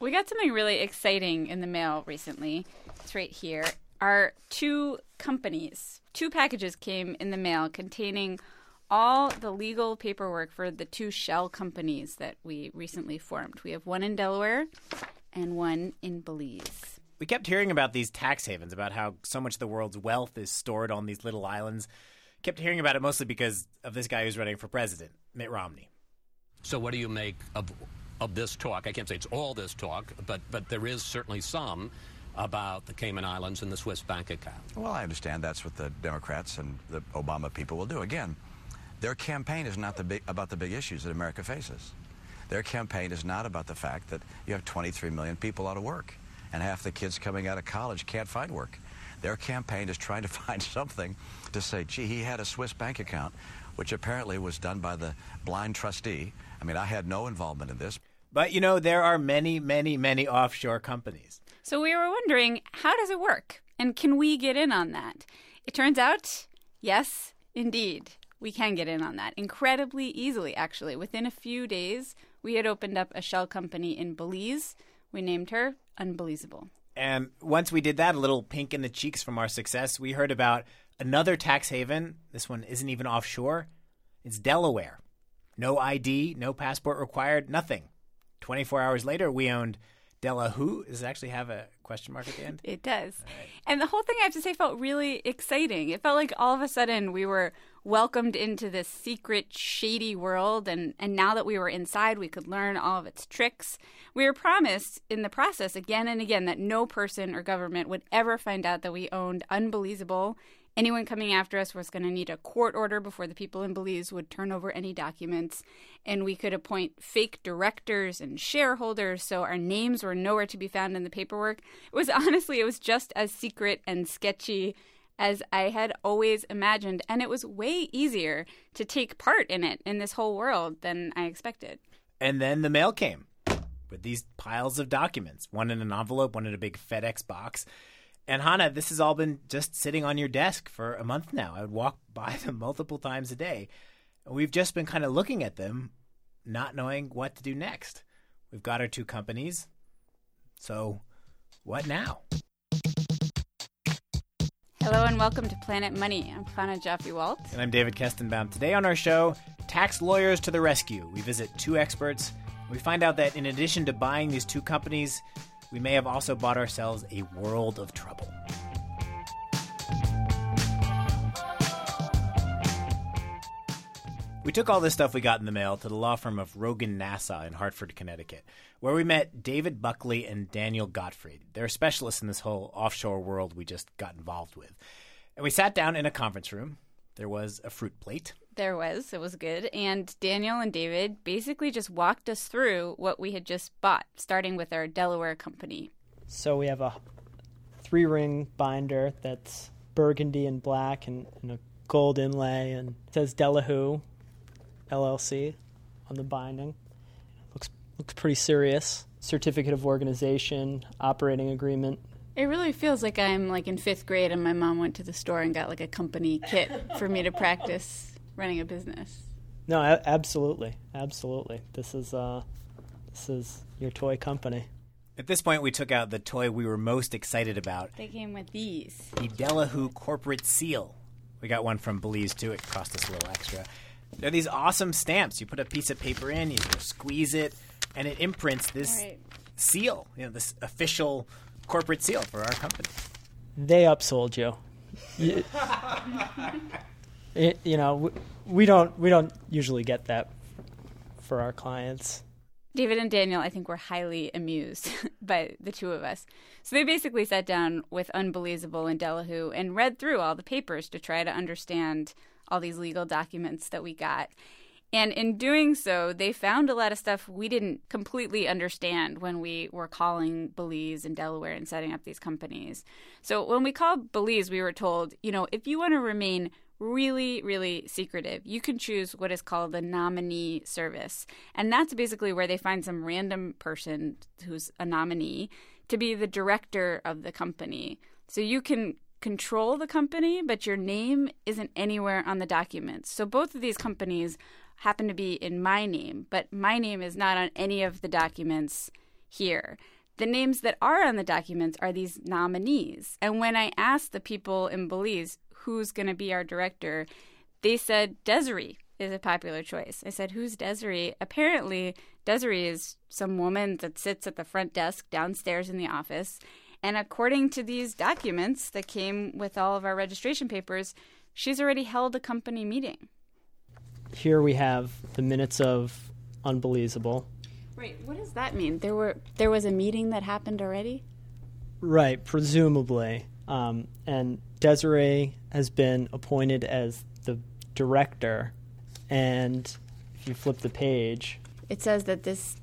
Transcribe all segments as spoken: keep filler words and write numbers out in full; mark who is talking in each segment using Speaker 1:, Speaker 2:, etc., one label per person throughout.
Speaker 1: We got something really exciting in the mail recently. It's right here. Our two companies, two packages came in the mail containing all the legal paperwork for the two shell companies that we recently formed. We have one in Delaware and one in Belize.
Speaker 2: We kept hearing about these tax havens, about how so much of the world's wealth is stored on these little islands. Kept hearing about it mostly because of this guy who's running for president, Mitt Romney.
Speaker 3: So what do you make of of this talk? I can't say it's all this talk, but but there is certainly some about the Cayman Islands and the Swiss bank account.
Speaker 4: Well, I understand that's what the Democrats and the Obama people will do. Again, their campaign is not the big, about the big issues that America faces. Their campaign is not about the fact that you have twenty-three million people out of work and half the kids coming out of college can't find work. Their campaign is trying to find something to say, gee, he had a Swiss bank account, which apparently was done by the blind trustee. I mean, I had no involvement in this.
Speaker 2: But, you know, there are many, many, many offshore companies.
Speaker 1: So we were wondering, how does it work? And can we get in on that? It turns out, yes, indeed, we can get in on that. Incredibly easily, actually. Within a few days, we had opened up a shell company in Belize. We named her Unbelievable.
Speaker 2: And once we did that, a little pink in the cheeks from our success, we heard about another tax haven. This one isn't even offshore. It's Delaware. No I D, no passport required, nothing. twenty-four hours later, we owned Delaware. Does it actually have a question mark at the end?
Speaker 1: It does.
Speaker 2: Right.
Speaker 1: And the whole thing, I have to say, felt really exciting. It felt like all of a sudden we were welcomed into this secret, shady world. And, and now that we were inside, we could learn all of its tricks. We were promised in the process again and again that no person or government would ever find out that we owned Unbelievable. Anyone coming after us was going to need a court order before the people in Belize would turn over any documents. And we could appoint fake directors and shareholders, so our names were nowhere to be found in the paperwork. It was honestly, it was just as secret and sketchy as I had always imagined. And it was way easier to take part in it, in this whole world, than I expected.
Speaker 2: And then the mail came with these piles of documents, one in an envelope, one in a big FedEx box. And Hannah, this has all been just sitting on your desk for a month now. I would walk by them multiple times a day. We've just been kind of looking at them, not knowing what to do next. We've got our two companies. So what now?
Speaker 1: Hello and welcome to Planet Money. I'm Hannah Jaffe-Walt.
Speaker 2: And I'm David Kestenbaum. Today on our show, tax lawyers to the rescue. We visit two experts. We find out that in addition to buying these two companies, we may have also bought ourselves a world of trouble. We took all this stuff we got in the mail to the law firm of Rogan Nassau in Hartford, Connecticut, where we met David Buckley and Daniel Gottfried. They're specialists in this whole offshore world we just got involved with. And we sat down in a conference room. There was a fruit plate.
Speaker 1: There was. It was good. And Daniel and David basically just walked us through what we had just bought, starting with our Delaware company.
Speaker 5: So we have a three-ring binder that's burgundy and black and, and a gold inlay, and it says Delaware L L C on the binding. Looks looks pretty serious. Certificate of organization, operating agreement.
Speaker 1: It really feels like I'm like in fifth grade and my mom went to the store and got like a company kit for me to practice running a business.
Speaker 5: No, a- absolutely, absolutely. This is uh, this is your toy company.
Speaker 2: At this point, we took out the toy we were most excited about.
Speaker 1: They came with these.
Speaker 2: The Delaware Corporate Seal. We got one from Belize, too. It cost us a little extra. They're these awesome stamps. You put a piece of paper in, you squeeze it, and it imprints this right. seal, you know, this official corporate seal for our company.
Speaker 5: They upsold you. you, it, you know, we, we don't we don't usually get that for our clients.
Speaker 1: David and Daniel, I think, were highly amused by the two of us. So they basically sat down with Unbelievable and Delaware and read through all the papers to try to understand all these legal documents that we got. And in doing so, they found a lot of stuff we didn't completely understand when we were calling Belize and Delaware and setting up these companies. So when we called Belize, we were told, you know, if you want to remain really, really secretive, you can choose what is called the nominee service. And that's basically where they find some random person who's a nominee to be the director of the company. So you can control the company, but your name isn't anywhere on the documents. So both of these companies happen to be in my name, but my name is not on any of the documents here. The names that are on the documents are these nominees. And when I asked the people in Belize who's going to be our director, they said Desiree is a popular choice. I said, who's Desiree? Apparently, Desiree is some woman that sits at the front desk downstairs in the office. And according to these documents that came with all of our registration papers, she's already held a company meeting.
Speaker 5: Here we have the minutes of Unbelievable.
Speaker 1: Wait, what does that mean? There were there was a meeting that happened already?
Speaker 5: Right, presumably. Um, and Desiree has been appointed as the director. And if you flip the page,
Speaker 1: it says that this,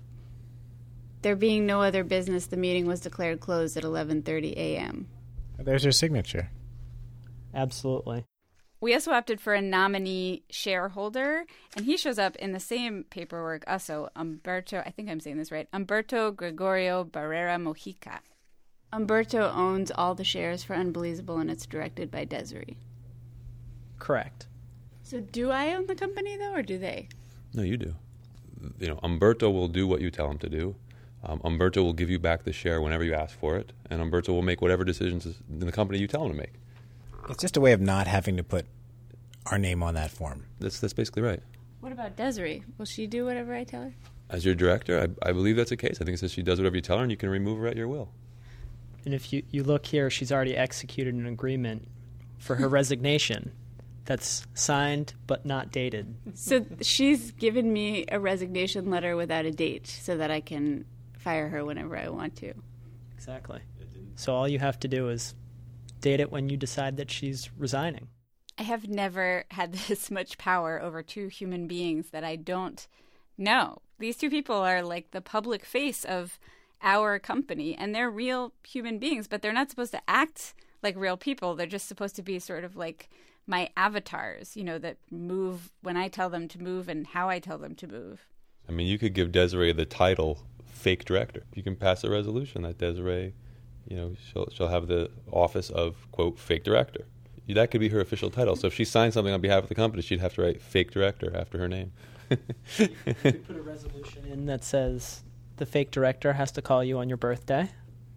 Speaker 1: there being no other business, the meeting was declared closed at eleven thirty a.m.
Speaker 2: There's her signature.
Speaker 5: Absolutely.
Speaker 1: We also opted for a nominee shareholder, and he shows up in the same paperwork also, Umberto, I think I'm saying this right, Umberto Gregorio Barrera Mojica. Umberto owns all the shares for Unbelievable, and it's directed by Desiree.
Speaker 5: Correct.
Speaker 1: So do I own the company, though, or do they?
Speaker 6: No, you do. You know, Umberto will do what you tell him to do. Um, Umberto will give you back the share whenever you ask for it, and Umberto will make whatever decisions in the company you tell him to make.
Speaker 2: It's just a way of not having to put our name on that form.
Speaker 6: That's that's basically right.
Speaker 1: What about Desiree? Will she do whatever I tell her?
Speaker 6: As your director, I, I believe that's the case. I think it says she does whatever you tell her, and you can remove her at your will.
Speaker 5: And if you, you look here, she's already executed an agreement for her resignation that's signed but not dated.
Speaker 1: So she's given me a resignation letter without a date so that I can fire her whenever I want to.
Speaker 5: Exactly. So all you have to do is date it when you decide that she's resigning.
Speaker 1: I have never had this much power over two human beings that I don't know. These two people are like the public face of our company, and they're real human beings, but they're not supposed to act like real people. They're just supposed to be sort of like my avatars, you know, that move when I tell them to move and how I tell them to move.
Speaker 6: I mean, you could give Desiree the title fake director. You can pass a resolution that Desiree, you know, she'll, she'll have the office of, quote, fake director. That could be her official title. So if she signed something on behalf of the company, she'd have to write fake director after her name.
Speaker 5: You could put a resolution in that says the fake director has to call you on your birthday.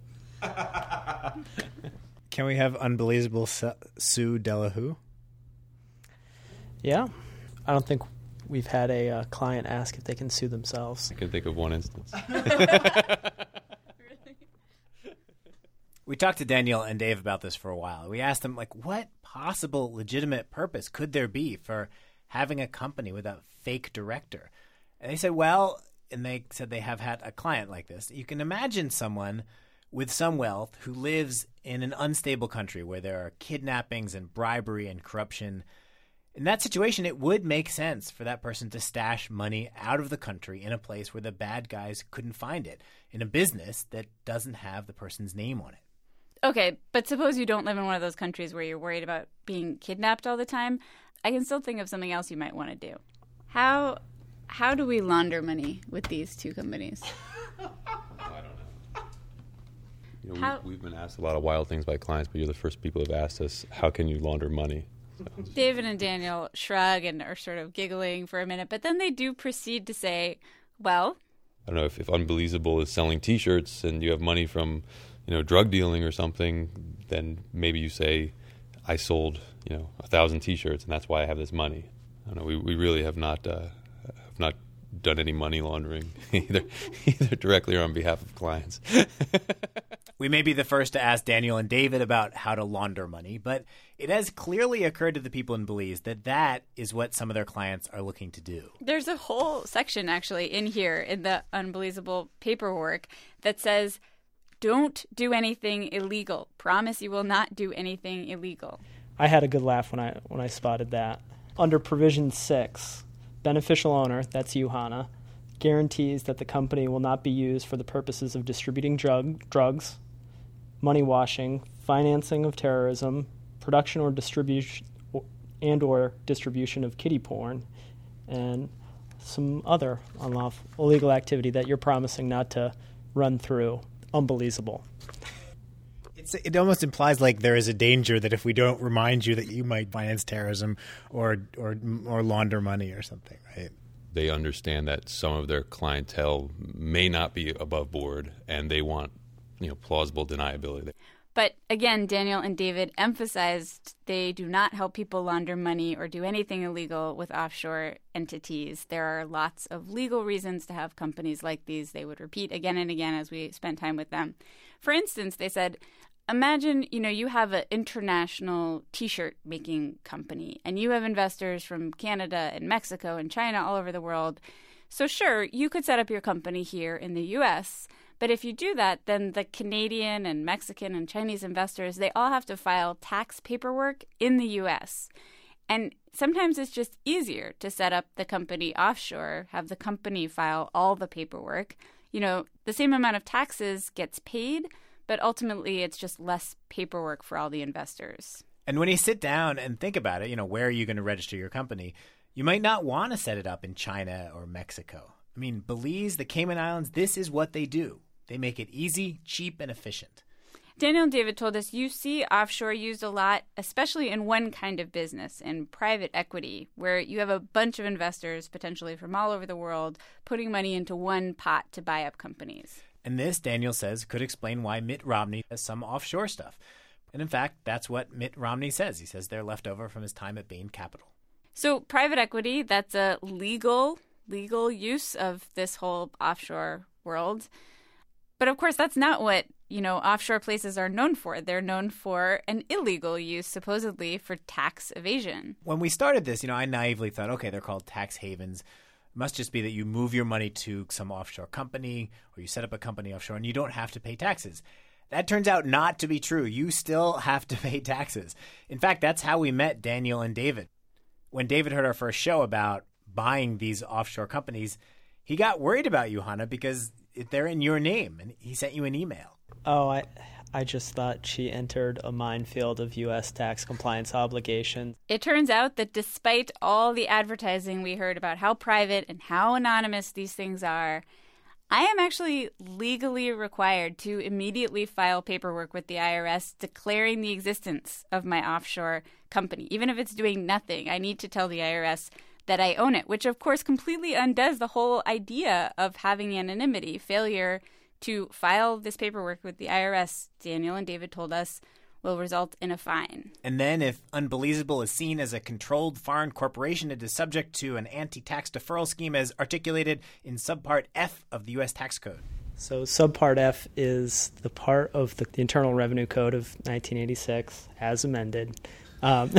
Speaker 2: Can we have Unbelievable Sue Delahoo?
Speaker 5: Yeah. I don't think we've had a uh, client ask if they can sue themselves.
Speaker 6: I can think of one instance.
Speaker 2: We talked to Daniel and Dave about this for a while. We asked them, like, what possible legitimate purpose could there be for having a company with a fake director? And they said, well, and they said they have had a client like this. You can imagine someone with some wealth who lives in an unstable country where there are kidnappings and bribery and corruption. In that situation, it would make sense for that person to stash money out of the country in a place where the bad guys couldn't find it, in a business that doesn't have the person's name on it.
Speaker 1: Okay, but suppose you don't live in one of those countries where you're worried about being kidnapped all the time. I can still think of something else you might want to do. How how do we launder money with these two companies?
Speaker 6: I don't know. You know,
Speaker 1: How-
Speaker 6: we, we've been asked a lot of wild things by clients, but you're the first people who've asked us, how can you launder money? So,
Speaker 1: David and Daniel shrug and are sort of giggling for a minute, but then they do proceed to say, well,
Speaker 6: I don't know, if, if Unbelievable is selling T-shirts and you have money from, you know, drug dealing or something, then maybe you say, I sold, you know, a thousand T-shirts and that's why I have this money. I don't know, we, we really have not uh, have not done any money laundering, either either directly or on behalf of clients.
Speaker 2: We may be the first to ask Daniel and David about how to launder money, but it has clearly occurred to the people in Belize that that is what some of their clients are looking to do.
Speaker 1: there's a whole section actually in here in the Unbelievable paperwork that says, don't do anything illegal. Promise you will not do anything illegal.
Speaker 5: I had a good laugh when I when I spotted that. Under provision six, beneficial owner, that's you, Hannah, guarantees that the company will not be used for the purposes of distributing drug drugs, money washing, financing of terrorism, production or distribution and or distribution of kiddie porn, and some other unlawful illegal activity that you're promising not to run through. Unbelievable.
Speaker 2: It's, it almost implies like there is a danger that if we don't remind you that you might finance terrorism or or or launder money or something, right?
Speaker 6: they understand that some of their clientele may not be above board, and they want, you know, plausible deniability.
Speaker 1: But again, Daniel and David emphasized they do not help people launder money or do anything illegal with offshore entities. There are lots of legal reasons to have companies like these, they would repeat again and again as we spent time with them. For instance, they said, imagine, you know, you have an international T-shirt making company and you have investors from Canada and Mexico and China all over the world. So sure, you could set up your company here in the U S, but if you do that, then the Canadian and Mexican and Chinese investors, they all have to file tax paperwork in the U S. And sometimes it's just easier to set up the company offshore, have the company file all the paperwork. You know, the same amount of taxes gets paid, but ultimately it's just less paperwork for all the investors.
Speaker 2: And when you sit down and think about it, you know, where are you going to register your company? You might not want to set it up in China or Mexico. I mean, Belize, the Cayman Islands, this is what they do. They make it easy, cheap, and efficient.
Speaker 1: Daniel and David told us you see offshore used a lot, especially in one kind of business, in private equity, where you have a bunch of investors, potentially from all over the world, putting money into one pot to buy up companies.
Speaker 2: And this, Daniel says, could explain why Mitt Romney has some offshore stuff. And in fact, that's what Mitt Romney says. He says they're left over from his time at Bain Capital.
Speaker 1: So private equity, that's a legal, legal use of this whole offshore world. But of course, that's not what, you know, offshore places are known for. They're known for an illegal use, supposedly, for tax evasion.
Speaker 2: When we started this, you know, I naively thought, okay, they're called tax havens. It must just be that you move your money to some offshore company or you set up a company offshore and you don't have to pay taxes. That turns out not to be true. You still have to pay taxes. In fact, that's how we met Daniel and David. When David heard our first show about buying these offshore companies, he got worried about you, Hannah, because they're in your name, and he sent you an email.
Speaker 5: Oh, I I just thought she entered a minefield of U S tax compliance obligations.
Speaker 1: It turns out that despite all the advertising we heard about how private and how anonymous these things are, I am actually legally required to immediately file paperwork with the I R S declaring the existence of my offshore company. Even if it's doing nothing, I need to tell the I R S that I own it, which of course completely undoes the whole idea of having anonymity. Failure to file this paperwork with the I R S, Daniel and David told us, will result in a fine.
Speaker 2: And then if Unbelievable is seen as a controlled foreign corporation, it is subject to an anti-tax deferral scheme as articulated in Subpart F of the U S Tax Code.
Speaker 5: So Subpart F is the part of the, the Internal Revenue Code of nineteen eighty-six, as amended. Um,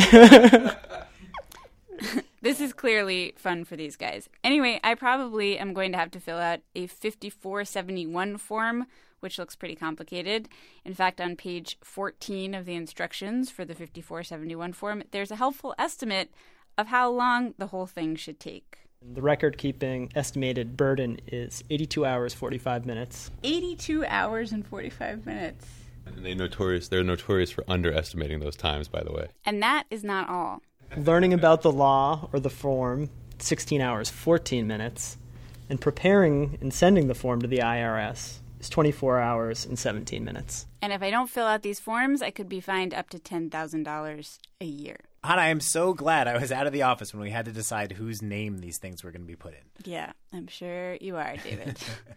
Speaker 1: This is clearly fun for these guys. Anyway, I probably am going to have to fill out a fifty-four seventy-one form, which looks pretty complicated. In fact, on page fourteen of the instructions for the fifty-four seventy-one form, there's a helpful estimate of how long the whole thing should take.
Speaker 5: The record-keeping estimated burden is eighty-two hours, forty-five minutes.
Speaker 1: eighty-two hours and forty-five minutes.
Speaker 6: And they notorious, they're notorious for underestimating those times, by the way.
Speaker 1: And that is not all.
Speaker 5: Learning about the law or the form, sixteen hours, fourteen minutes. And preparing and sending the form to the I R S is twenty-four hours and seventeen minutes.
Speaker 1: And if I don't fill out these forms, I could be fined up to ten thousand dollars a year.
Speaker 2: Hannah, I am so glad I was out of the office when we had to decide whose name these things were going to be put in.
Speaker 1: Yeah, I'm sure you are, David.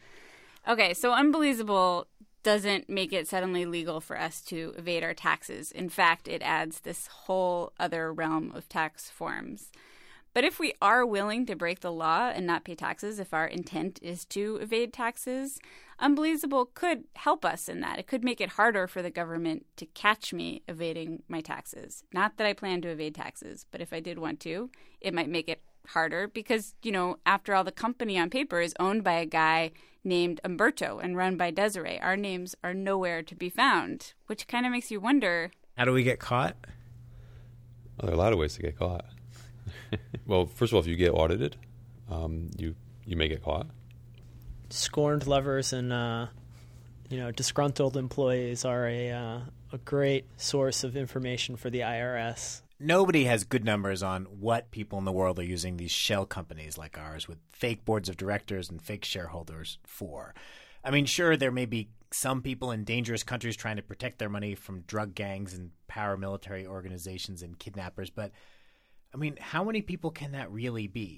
Speaker 1: Okay, so Unbelievable doesn't make it suddenly legal for us to evade our taxes. In fact, it adds this whole other realm of tax forms. But if we are willing to break the law and not pay taxes, if our intent is to evade taxes, Unbelievable could help us in that. It could make it harder for the government to catch me evading my taxes. Not that I plan to evade taxes, but if I did want to, it might make it harder because, you know, after all, the company on paper is owned by a guy named Umberto and run by Desiree. Our names are nowhere to be found, which kind of makes you wonder.
Speaker 2: How do we get caught?
Speaker 6: Well, there are a lot of ways to get caught. Well, first of all, if you get audited, um, you you may get caught.
Speaker 5: Scorned lovers and uh, you know disgruntled employees are a uh, a great source of information for the I R S.
Speaker 2: Nobody has good numbers on what people in the world are using these shell companies like ours with fake boards of directors and fake shareholders for. I mean, sure, there may be some people in dangerous countries trying to protect their money from drug gangs and paramilitary organizations and kidnappers, but I mean, how many people can that really be?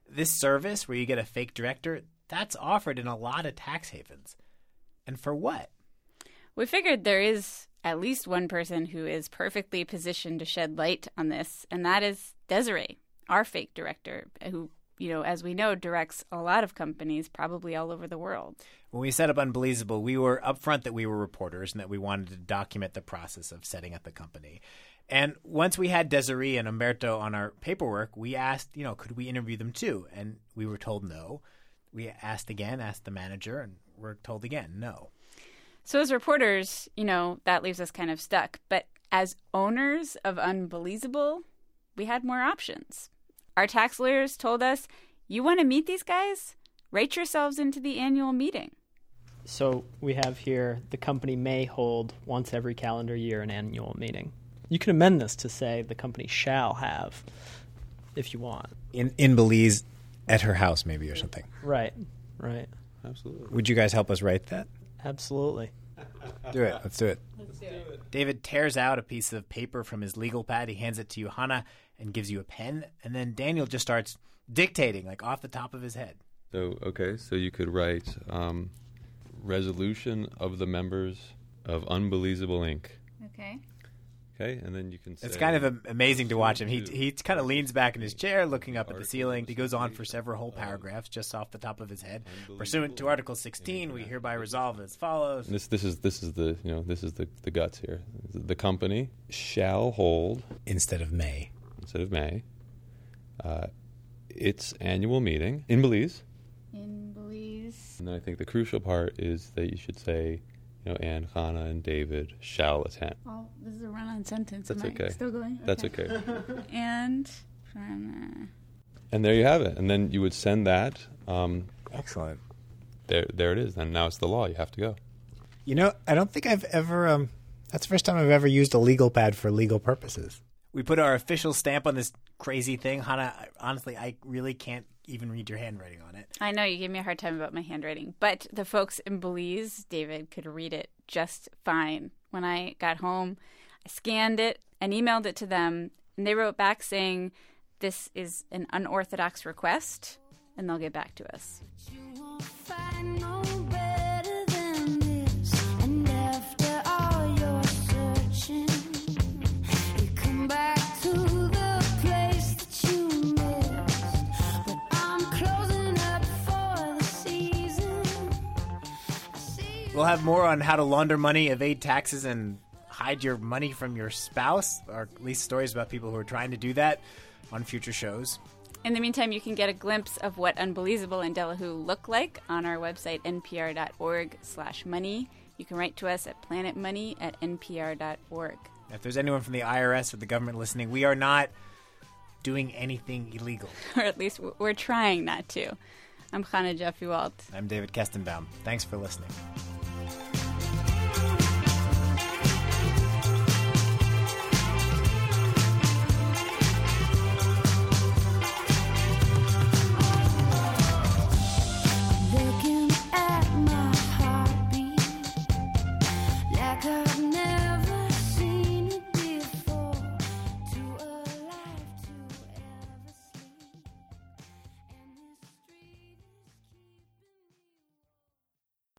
Speaker 2: This service where you get a fake director, that's offered in a lot of tax havens. And for what?
Speaker 1: We figured there is at least one person who is perfectly positioned to shed light on this, and that is Desiree, our fake director, who, you know, as we know, directs a lot of companies probably all over the world.
Speaker 2: When we set up Unbelievable, we were upfront that we were reporters and that we wanted to document the process of setting up the company. And once we had Desiree and Umberto on our paperwork, we asked, you know, could we interview them too? And we were told no. We asked again, asked the manager, and we're told again, no.
Speaker 1: So as reporters, you know, that leaves us kind of stuck. But as owners of Unbelievable, we had more options. Our tax lawyers told us, you want to meet these guys? Write yourselves into the annual meeting.
Speaker 5: So we have here, the company may hold once every calendar year an annual meeting. You can amend this to say the company shall have, if you want.
Speaker 2: In in Belize, at her house maybe or something.
Speaker 5: Right, right.
Speaker 6: Absolutely.
Speaker 2: Would you guys help us write that?
Speaker 5: Absolutely.
Speaker 2: Do it. Let's do it. Let's do it. David tears out a piece of paper from his legal pad. He hands it to you, Hannah, and gives you a pen. And then Daniel just starts dictating, like off the top of his head.
Speaker 6: So, okay, so you could write um, resolution of the members of Unbelievable Incorporated.
Speaker 1: Okay.
Speaker 6: Okay, and then you can say...
Speaker 2: It's kind of a- amazing to watch him. He he kind of leans back in his chair, looking up at the ceiling. He goes on for several whole paragraphs just off the top of his head. Pursuant to Article sixteen, we hereby resolve as follows.
Speaker 6: This this is this is the you know this is the, the guts here. The company shall hold
Speaker 2: Instead of may.
Speaker 6: instead of may uh, its annual meeting in Belize.
Speaker 1: In Belize.
Speaker 6: And then I think the crucial part is that you should say, you know, Anne, Hannah, and David shall attend.
Speaker 1: Oh, this is a run-on sentence.
Speaker 6: That's
Speaker 1: Am I
Speaker 6: okay.
Speaker 1: still going?
Speaker 6: That's okay.
Speaker 1: And... Hannah.
Speaker 6: And there you have it. And then you would send that. Um,
Speaker 2: Excellent.
Speaker 6: there, there it is. And now it's the law. You have to go.
Speaker 2: You know, I don't think I've ever, um, that's the first time I've ever used a legal pad for legal purposes. We put our official stamp on this crazy thing. Hannah, honestly, I really can't even read your handwriting on it.
Speaker 1: I know, you gave me a hard time about my handwriting, but the folks in Belize, David, could read it just fine. When I got home, I scanned it and emailed it to them, and they wrote back saying, this is an unorthodox request, and they'll get back to us.
Speaker 7: You won't find no better than this, and after all your searching, you come back to the place that you missed. But I'm closing up for the season. I see
Speaker 2: We'll have more on how to launder money, evade taxes, and hide your money from your spouse, or at least stories about people who are trying to do that on future shows.
Speaker 1: In the meantime, you can get a glimpse of what Unbelievable and Delahoo look like on our website, npr.org slash money. You can write to us at planetmoney at npr.org.
Speaker 2: If there's anyone from the I R S or the government listening, we are not doing anything illegal.
Speaker 1: Or at least we're trying not to. I'm Hannah Jeffrey-Walt.
Speaker 2: I'm David Kestenbaum. Thanks for listening.